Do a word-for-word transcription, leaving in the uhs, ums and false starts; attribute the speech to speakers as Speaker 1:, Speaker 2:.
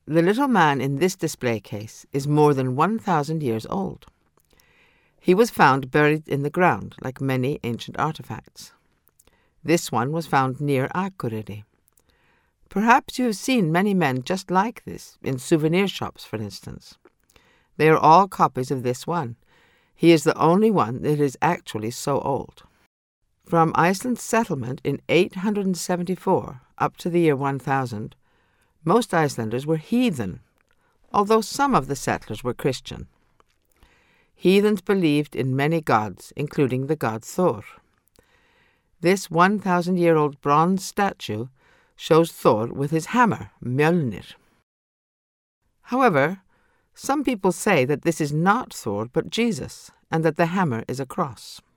Speaker 1: The little man in this display case is more than one thousand years old. He was found buried in the ground, like many ancient artifacts. This one was found near Akureyri. Perhaps you have seen many men just like this, in souvenir shops, for instance. They are all copies of this one. He is the only one that is actually so old. From Iceland's settlement in eight hundred seventy-four up to the year one thousand, most Icelanders were heathen, although some of the settlers were Christian. Heathens believed in many gods, including the god Thor. This one thousand year old bronze statue shows Thor with his hammer, Mjolnir. However, some people say that this is not Thor but Jesus, and that the hammer is a cross.